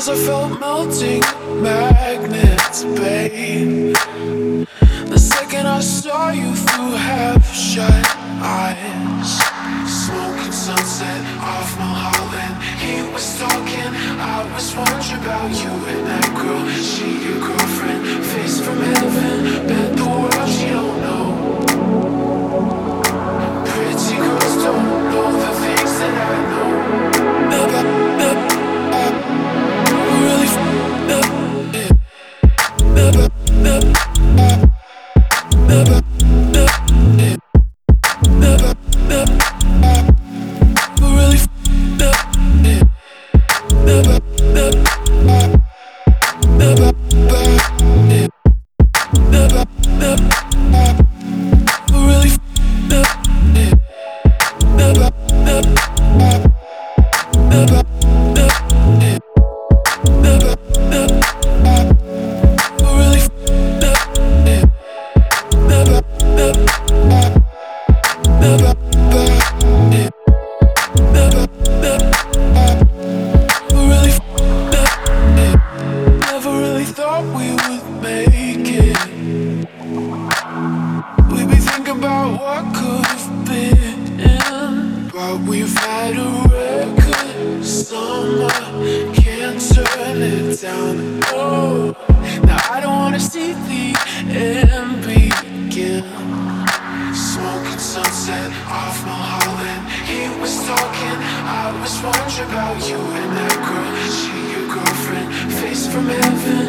as I felt melting magnets, babe. The second I saw you through half-shut eyes, smoking sunset off Mulholland. He was talking, I was wondering about you and that girl. She your girlfriend, face from heaven, bet the world she don't know. Pretty girls don't know the things that I know. Really we've had a record summer, can't turn it down. Oh, now I don't wanna see the end begin. Smoking sunset off Mulholland. He was talking, I was wondering about you and that girl. She your girlfriend, face from heaven.